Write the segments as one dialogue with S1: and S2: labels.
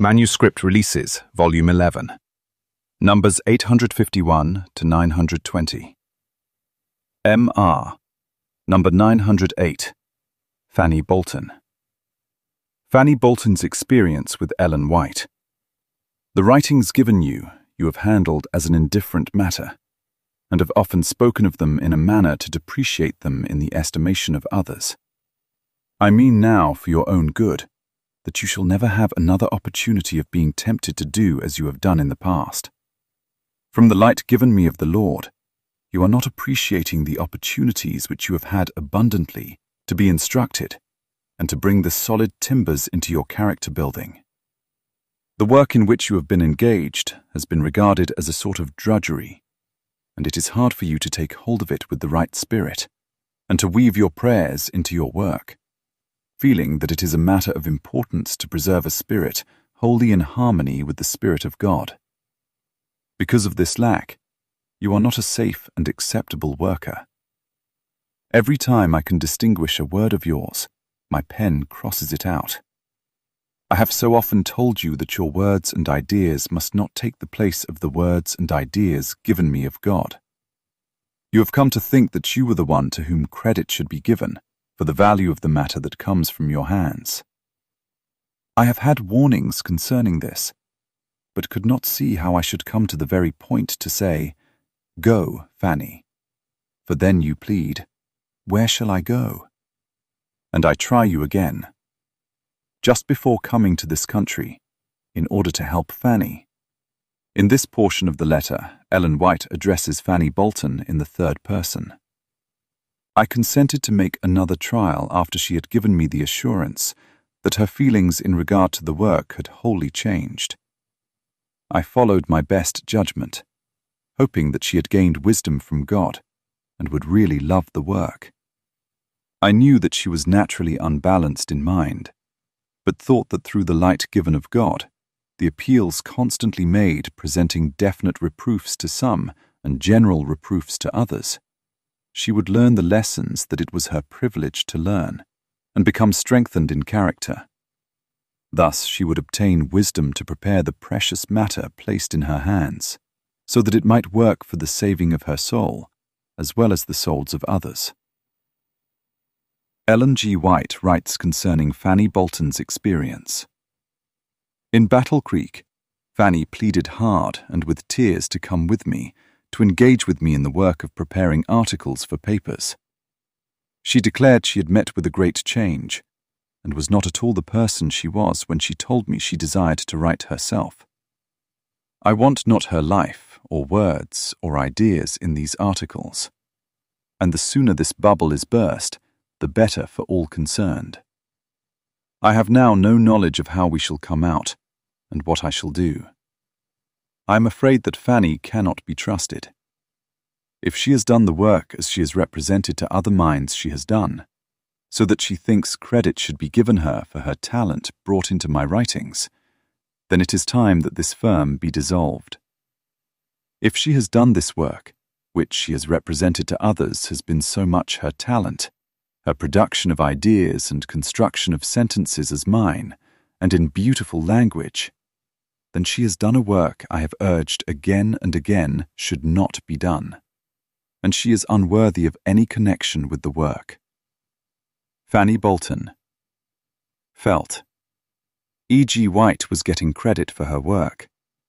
S1: Manuscript Releases, Volume 11. Numbers 851 to 920. M.R. Number 908. Fanny Bolton. Fanny Bolton's experience with Ellen White. The writings given you have handled as an indifferent matter, and have often spoken of them in a manner to depreciate them in the estimation of others. I mean now for your own good, that you shall never have another opportunity of being tempted to do as you have done in the past. From the light given me of the Lord, you are not appreciating the opportunities which you have had abundantly to be instructed and to bring the solid timbers into your character building. The work in which you have been engaged has been regarded as a sort of drudgery, and it is hard for you to take hold of it with the right spirit and to weave your prayers into your work, feeling that it is a matter of importance to preserve a spirit wholly in harmony with the Spirit of God. Because of this lack, you are not a safe and acceptable worker. Every time I can distinguish a word of yours, my pen crosses it out. I have so often told you that your words and ideas must not take the place of the words and ideas given me of God. You have come to think that you were the one to whom credit should be given for the value of the matter that comes from your hands. I have had warnings concerning this, but could not see how I should come to the very point to say, "Go, Fanny," for then you plead, "Where shall I go?" And I try you again. Just before coming to this country, in order to help Fanny. In this portion of the letter, Ellen White addresses Fanny Bolton in the third person. I consented to make another trial after she had given me the assurance that her feelings in regard to the work had wholly changed. I followed my best judgment, hoping that she had gained wisdom from God and would really love the work. I knew that she was naturally unbalanced in mind, but thought that through the light given of God, the appeals constantly made presenting definite reproofs to some and general reproofs to others, she would learn the lessons that it was her privilege to learn, and become strengthened in character. Thus she would obtain wisdom to prepare the precious matter placed in her hands, so that it might work for the saving of her soul, as well as the souls of others. Ellen G. White writes concerning Fanny Bolton's experience. In Battle Creek, Fanny pleaded hard and with tears to come with me, to engage with me in the work of preparing articles for papers. She declared she had met with a great change, and was not at all the person she was when she told me she desired to write herself. I want not her life, or words, or ideas in these articles, and the sooner this bubble is burst, the better for all concerned. I have now no knowledge of how we shall come out, and what I shall do. I am afraid that Fanny cannot be trusted. If she has done the work as she has represented to other minds she has done, so that she thinks credit should be given her for her talent brought into my writings, then it is time that this firm be dissolved. If she has done this work, which she has represented to others has been so much her talent, her production of ideas and construction of sentences as mine, and in beautiful language, then she has done a work I have urged again and again should not be done, and she is unworthy of any connection with the work. Fanny Bolton. Felt. E. G. White was getting credit for her work.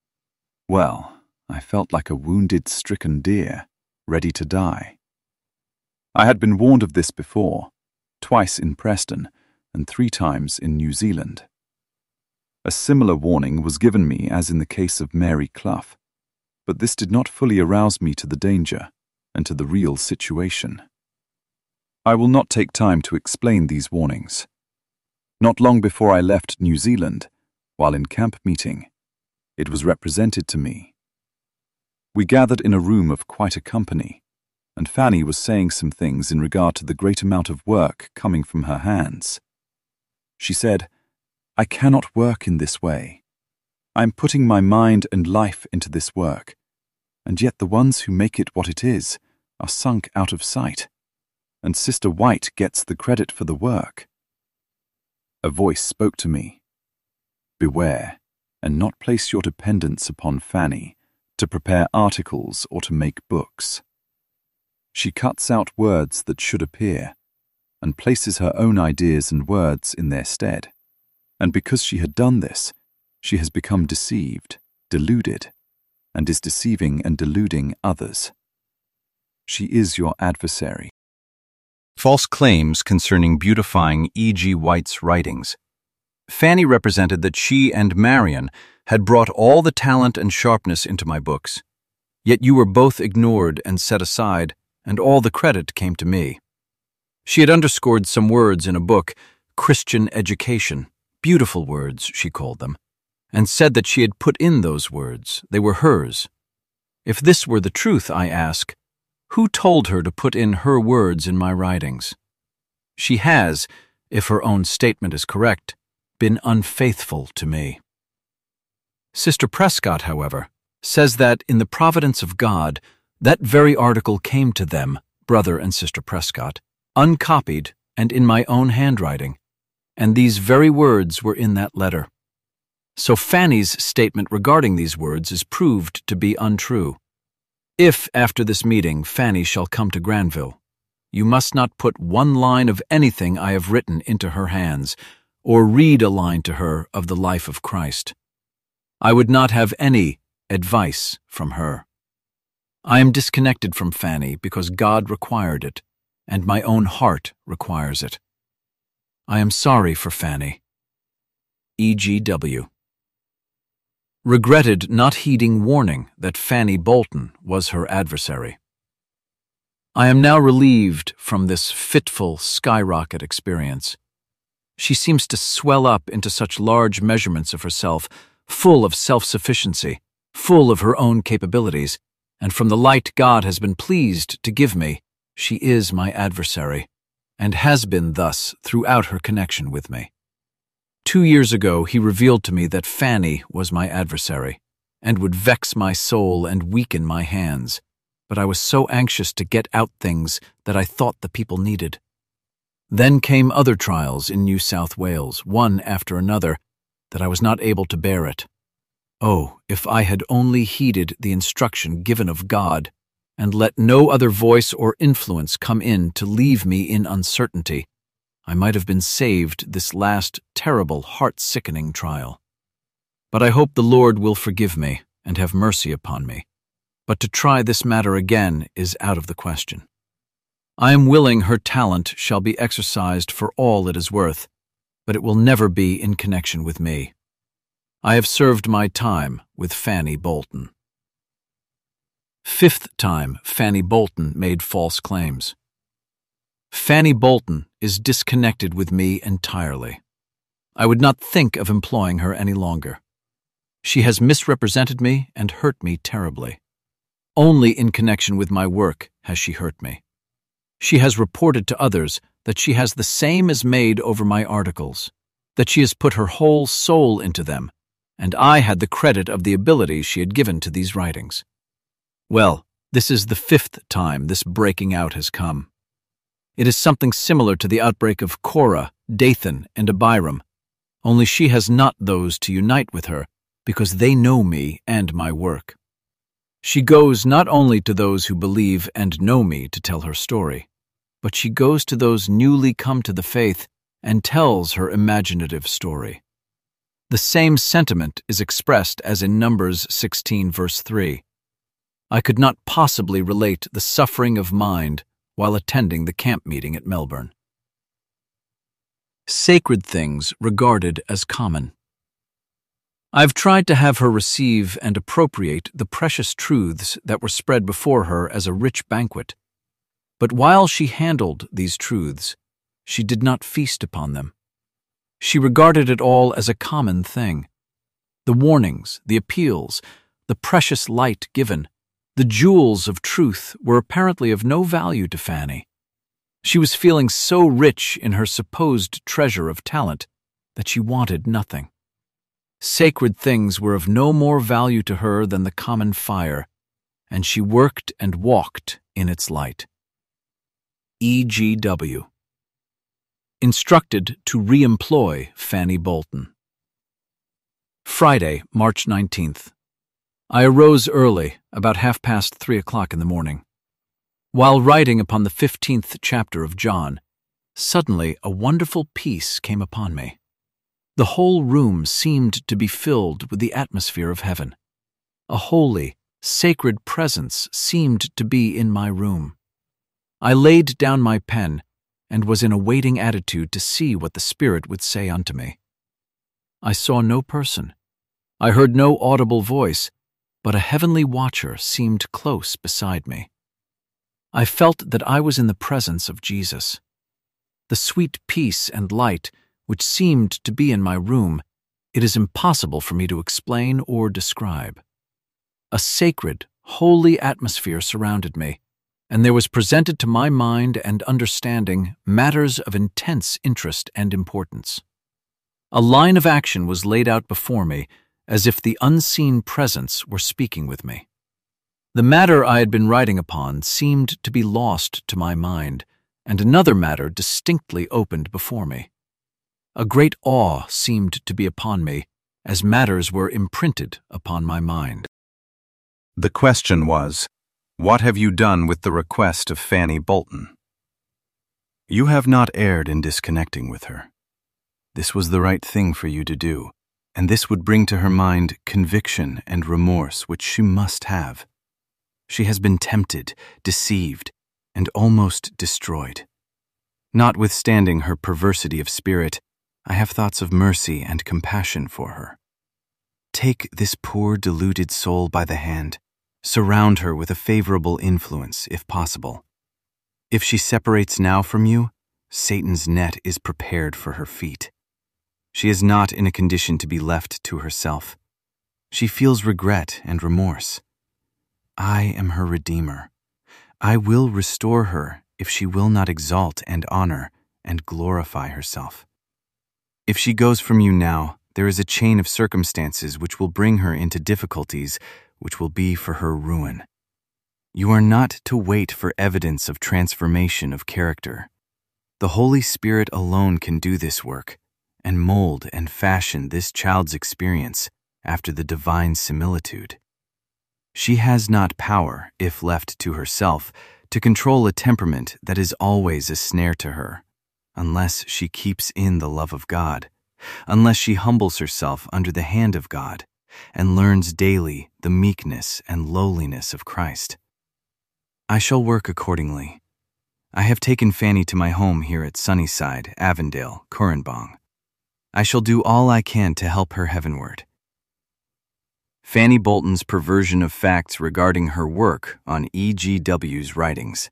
S1: Well, I felt like a wounded, stricken deer, ready to die. I had been warned of this before, twice in Preston and 3 times in New Zealand. A similar warning was given me as in the case of Mary Clough, but this did not fully arouse me to the danger and to the real situation. I will not take time to explain these warnings. Not long before I left New Zealand, while in camp meeting, it was represented to me. We gathered in a room of quite a company, and Fanny was saying some things in regard to the great amount of work coming from her hands. She said, "I cannot work in this way. I am putting my mind and life into this work, and yet the ones who make it what it is are sunk out of sight, and Sister White gets the credit for the work." A voice spoke to me. "Beware, and not place your dependence upon Fanny to prepare articles or to make books. She cuts out words that should appear, and places her own ideas and words in their stead. And because she had done this, she has become deceived, deluded, and is deceiving and deluding others. She is your adversary.
S2: False claims concerning beautifying E.G. White's writings. Fanny represented that she and Marion had brought all the talent and sharpness into my books. Yet you were both ignored and set aside, and all the credit came to me. She had underscored some words in a book, Christian Education, beautiful words, she called them, and said that she had put in those words. They were hers. If this were the truth, I ask, who told her to put in her words in my writings? She has, if her own statement is correct, been unfaithful to me. Sister Prescott, however, says that in the providence of God, that very article came to them, Brother and Sister Prescott, uncopied and in my own handwriting, and these very words were in that letter. So Fanny's statement regarding these words is proved to be untrue. If, after this meeting, Fanny shall come to Granville, you must not put one line of anything I have written into her hands, or read a line to her of the life of Christ. I would not have any advice from her. I am disconnected from Fanny because God required it, and my own heart requires it. I am sorry for Fanny. E.G.W. Regretted not heeding warning that Fanny Bolton was her adversary. I am now relieved from this fitful skyrocket experience. She seems to swell up into such large measurements of herself, full of self-sufficiency, full of her own capabilities, and from the light God has been pleased to give me, she is my adversary, and has been thus throughout her connection with me. 2 years ago he revealed to me that Fanny was my adversary, and would vex my soul and weaken my hands, but I was so anxious to get out things that I thought the people needed. Then came other trials in New South Wales, one after another, that I was not able to bear it. Oh, if I had only heeded the instruction given of God, and let no other voice or influence come in to leave me in uncertainty, I might have been saved this last terrible, heart-sickening trial. But I hope the Lord will forgive me and have mercy upon me. But to try this matter again is out of the question. I am willing her talent shall be exercised for all it is worth, but it will never be in connection with me. I have served my time with Fanny Bolton. 5th time Fanny Bolton made false claims. Fanny Bolton is disconnected with me entirely. I would not think of employing her any longer. She has misrepresented me and hurt me terribly. Only in connection with my work has she hurt me. She has reported to others that she has the same as made over my articles, that she has put her whole soul into them, and I had the credit of the abilities she had given to these writings. Well, this is the 5th time this breaking out has come. It is something similar to the outbreak of Korah, Dathan, and Abiram, only she has not those to unite with her, because they know me and my work. She goes not only to those who believe and know me to tell her story, but she goes to those newly come to the faith and tells her imaginative story. The same sentiment is expressed as in Numbers 16 verse 3. I could not possibly relate the suffering of mind while attending the camp meeting at Melbourne. Sacred things regarded as common. I've tried to have her receive and appropriate the precious truths that were spread before her as a rich banquet. But while she handled these truths, she did not feast upon them. She regarded it all as a common thing. The warnings, the appeals, the precious light given, the jewels of truth were apparently of no value to Fanny. She was feeling so rich in her supposed treasure of talent that she wanted nothing. Sacred things were of no more value to her than the common fire, and she worked and walked in its light. E.G.W. Instructed to re-employ Fanny Bolton.
S3: Friday, March 19th. I arose early, about 3:30 in the morning. While writing upon the 15th chapter of John, suddenly a wonderful peace came upon me. The whole room seemed to be filled with the atmosphere of heaven. A holy, sacred presence seemed to be in my room. I laid down my pen and was in a waiting attitude to see what the Spirit would say unto me. I saw no person. I heard no audible voice, but a heavenly watcher seemed close beside me. I felt that I was in the presence of Jesus. The sweet peace and light which seemed to be in my room, it is impossible for me to explain or describe. A sacred, holy atmosphere surrounded me, and there was presented to my mind and understanding matters of intense interest and importance. A line of action was laid out before me, as if the unseen presence were speaking with me. The matter I had been writing upon seemed to be lost to my mind, and another matter distinctly opened before me. A great awe seemed to be upon me, as matters were imprinted upon my mind.
S2: The question was, what have you done with the request of Fanny Bolton? You have not erred in disconnecting with her. This was the right thing for you to do, and this would bring to her mind conviction and remorse which she must have. She has been tempted, deceived, and almost destroyed. Notwithstanding her perversity of spirit, I have thoughts of mercy and compassion for her. Take this poor deluded soul by the hand. Surround her with a favorable influence, if possible. If she separates now from you, Satan's net is prepared for her feet. She is not in a condition to be left to herself. She feels regret and remorse. I am her Redeemer. I will restore her if she will not exalt and honor and glorify herself. If she goes from you now, there is a chain of circumstances which will bring her into difficulties which will be for her ruin. You are not to wait for evidence of transformation of character. The Holy Spirit alone can do this work and mold and fashion this child's experience after the divine similitude. She has not power, if left to herself, to control a temperament that is always a snare to her, unless she keeps in the love of God, unless she humbles herself under the hand of God, and learns daily the meekness and lowliness of Christ. I shall work accordingly. I have taken Fanny to my home here at Sunnyside, Avondale, Currenbong. I shall do all I can to help her heavenward. Fanny Bolton's perversion of facts regarding her work on E.G.W.'s writings.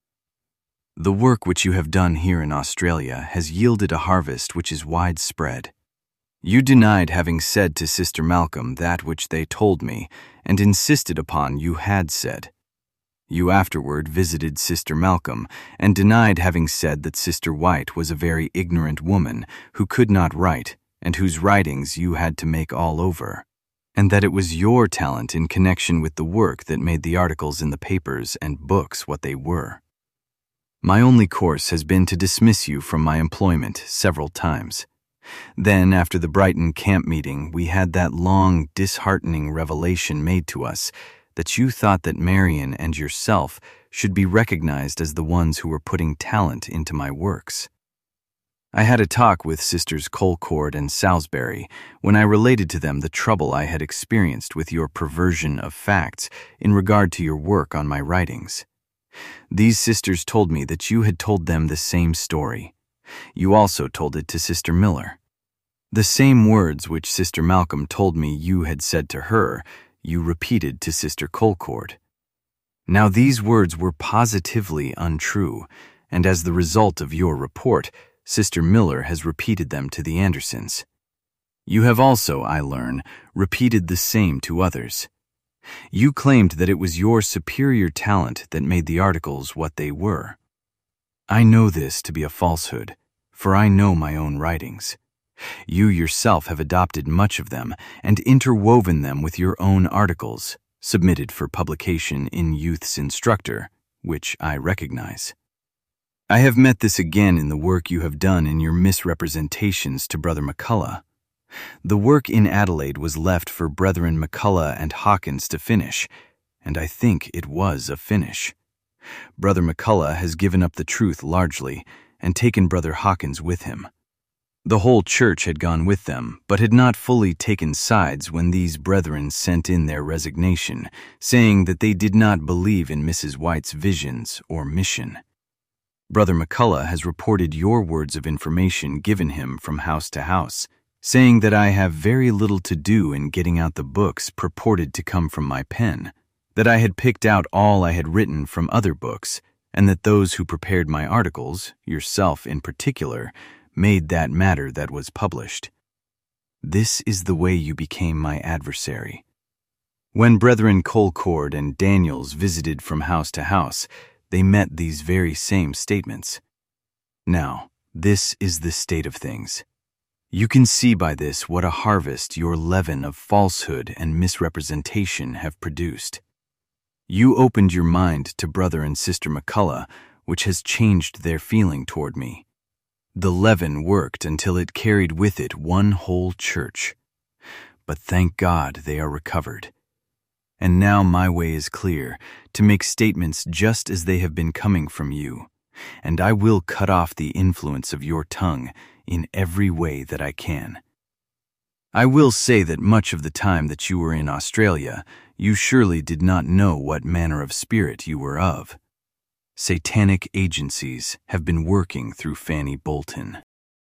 S2: The work which you have done here in Australia has yielded a harvest which is widespread. You denied having said to Sister Malcolm that which they told me, and insisted upon you had said. You afterward visited Sister Malcolm, and denied having said that Sister White was a very ignorant woman who could not write, and whose writings you had to make all over, and that it was your talent in connection with the work that made the articles in the papers and books what they were. My only course has been to dismiss you from my employment several times. Then, after the Brighton camp meeting, we had that long, disheartening revelation made to us that you thought that Marian and yourself should be recognized as the ones who were putting talent into my works. I had a talk with Sisters Colcord and Salisbury when I related to them the trouble I had experienced with your perversion of facts in regard to your work on my writings. These sisters told me that you had told them the same story. You also told it to Sister Miller. The same words which Sister Malcolm told me you had said to her, you repeated to Sister Colcord. Now these words were positively untrue, and as the result of your report, Sister Miller has repeated them to the Andersons. You have also, I learn, repeated the same to others. You claimed that it was your superior talent that made the articles what they were. I know this to be a falsehood, for I know my own writings. You yourself have adopted much of them and interwoven them with your own articles, submitted for publication in Youth's Instructor, which I recognize. I have met this again in the work you have done in your misrepresentations to Brother McCullough. The work in Adelaide was left for Brethren McCullough and Hawkins to finish, and I think it was a finish. Brother McCullough has given up the truth largely and taken Brother Hawkins with him. The whole church had gone with them, but had not fully taken sides when these brethren sent in their resignation, saying that they did not believe in Mrs. White's visions or mission. Brother McCullough has reported your words of information given him from house to house, saying that I have very little to do in getting out the books purported to come from my pen, that I had picked out all I had written from other books, and that those who prepared my articles, yourself in particular, made that matter that was published. This is the way you became my adversary. When Brethren Colcord and Daniels visited from house to house, they met these very same statements. Now, this is the state of things. You can see by this what a harvest your leaven of falsehood and misrepresentation have produced. You opened your mind to Brother and Sister McCullough, which has changed their feeling toward me. The leaven worked until it carried with it one whole church. But thank God they are recovered. And now my way is clear, to make statements just as they have been coming from you, and I will cut off the influence of your tongue in every way that I can. I will say that much of the time that you were in Australia, you surely did not know what manner of spirit you were of. Satanic agencies have been working through Fanny Bolton.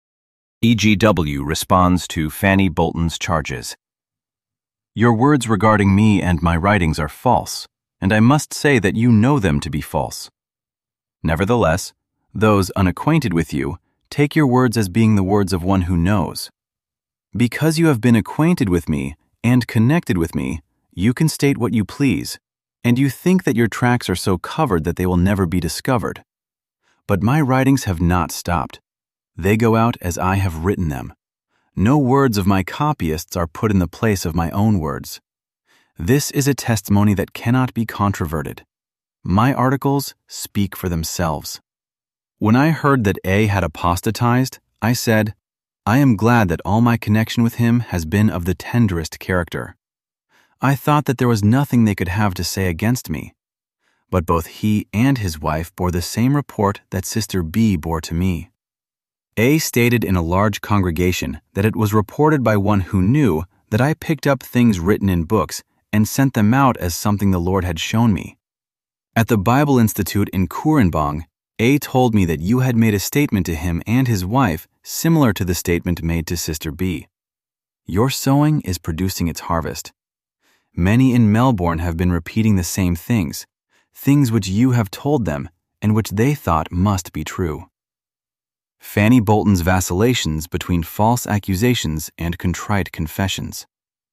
S1: EGW responds to Fanny Bolton's charges. Your words regarding me and my writings are false, and I must say that you know them to be false. Nevertheless, those unacquainted with you take your words as being the words of one who knows. Because you have been acquainted with me and connected with me, you can state what you please, and you think that your tracks are so covered that they will never be discovered. But my writings have not stopped. They go out as I have written them. No words of my copyists are put in the place of my own words. This is a testimony that cannot be controverted. My articles speak for themselves. When I heard that A had apostatized, I said, I am glad that all my connection with him has been of the tenderest character. I thought that there was nothing they could have to say against me. But both he and his wife bore the same report that Sister B bore to me. A stated in a large congregation that it was reported by one who knew that I picked up things written in books and sent them out as something the Lord had shown me. At the Bible Institute in Kurenbong, A told me that you had made a statement to him and his wife similar to the statement made to Sister B. Your sowing is producing its harvest. Many in Melbourne have been repeating the same things which you have told them and which they thought must be true. Fanny Bolton's vacillations between false accusations and contrite confessions.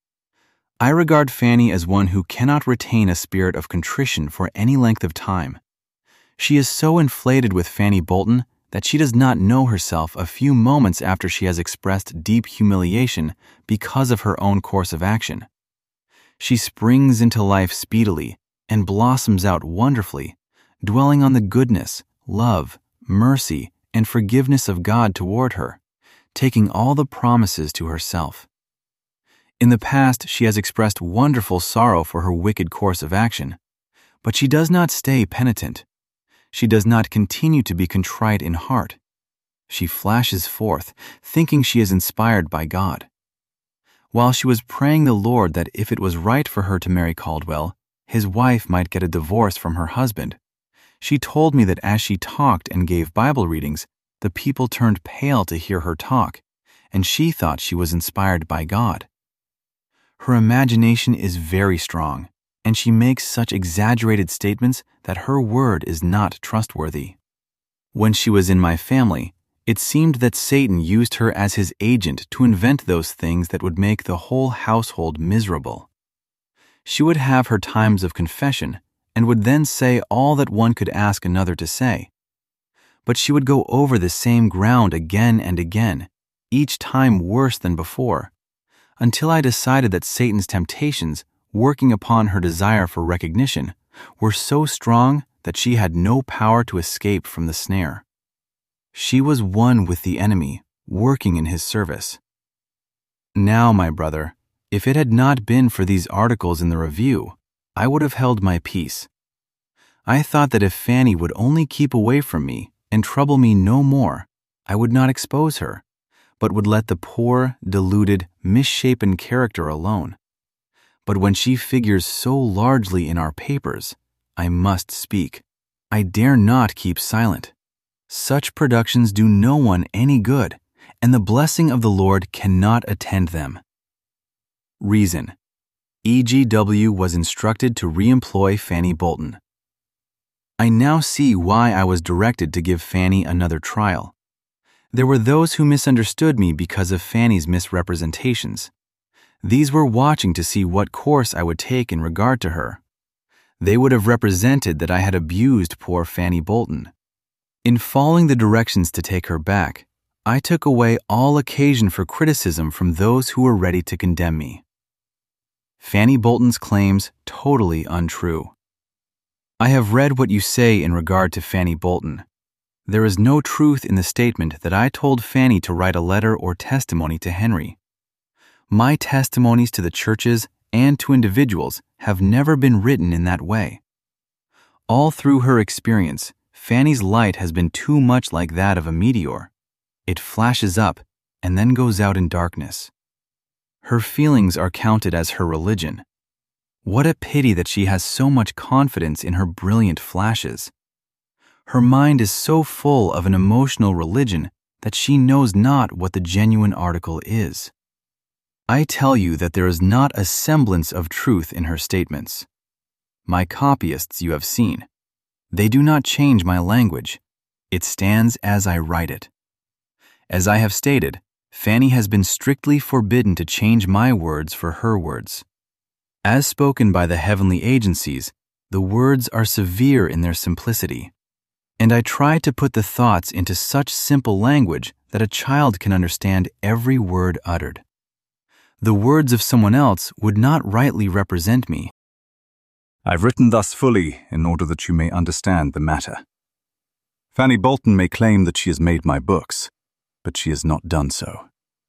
S1: I regard Fanny as one who cannot retain a spirit of contrition for any length of time. She is so inflated with Fanny Bolton that she does not know herself a few moments after she has expressed deep humiliation because of her own course of action. She springs into life speedily and blossoms out wonderfully, dwelling on the goodness, love, mercy, and forgiveness of God toward her, taking all the promises to herself. In the past, she has expressed wonderful sorrow for her wicked course of action, but she does not stay penitent. She does not continue to be contrite in heart. She flashes forth, thinking she is inspired by God. While she was praying the Lord that if it was right for her to marry Caldwell, his wife might get a divorce from her husband, she told me that as she talked and gave Bible readings, the people turned pale to hear her talk, and she thought she was inspired by God. Her imagination is very strong, and she makes such exaggerated statements that her word is not trustworthy. When she was in my family, it seemed that Satan used her as his agent to invent those things that would make the whole household miserable. She would have her times of confession and would then say all that one could ask another to say. But she would go over the same ground again and again, each time worse than before, until I decided that Satan's temptations, working upon her desire for recognition, were so strong that she had no power to escape from the snare. She was one with the enemy, working in his service.
S2: Now, my brother, if it had not been for these articles in the review, I would have held my peace. I thought that if Fanny would only keep away from me and trouble me no more, I would not expose her, but would let the poor, deluded, misshapen character alone. But when she figures so largely in our papers, I must speak. I dare not keep silent. Such productions do no one any good, and the blessing of the Lord cannot attend them. Reason: EGW was instructed to re-employ Fanny Bolton. I now see why I was directed to give Fanny another trial. There were those who misunderstood me because of Fanny's misrepresentations. These were watching to see what course I would take in regard to her. They would have represented that I had abused poor Fanny Bolton. In following the directions to take her back, I took away all occasion for criticism from those who were ready to condemn me. Fanny Bolton's claims totally untrue. I have read what you say in regard to Fanny Bolton. There is no truth in the statement that I told Fanny to write a letter or testimony to Henry. My testimonies to the churches and to individuals have never been written in that way. All through her experience, Fanny's light has been too much like that of a meteor. It flashes up and then goes out in darkness. Her feelings are counted as her religion. What a pity that she has so much confidence in her brilliant flashes. Her mind is so full of an emotional religion that she knows not what the genuine article is. I tell you that there is not a semblance of truth in her statements. My copyists you have seen. They do not change my language. It stands as I write it. As I have stated, Fanny has been strictly forbidden to change my words for her words. As spoken by the heavenly agencies, the words are severe in their simplicity, and I try to put the thoughts into such simple language that a child can understand every word uttered. The words of someone else would not rightly represent me.
S1: I've written thus fully in order that you may understand the matter. Fanny Bolton may claim that she has made my books, but she has not done so.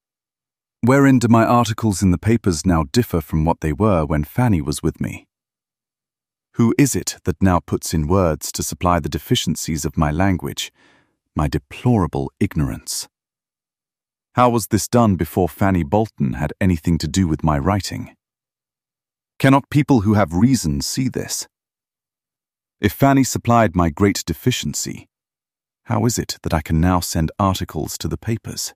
S1: Wherein do my articles in the papers now differ from what they were when Fanny was with me? Who is it that now puts in words to supply the deficiencies of my language, my deplorable ignorance? How was this done before Fanny Bolton had anything to do with my writing? Cannot people who have reason see this? If Fanny supplied my great deficiency, how is it that I can now send articles to the papers?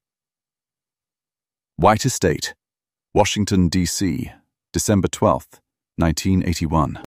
S1: White Estate, Washington, D.C., December 12th, 1981.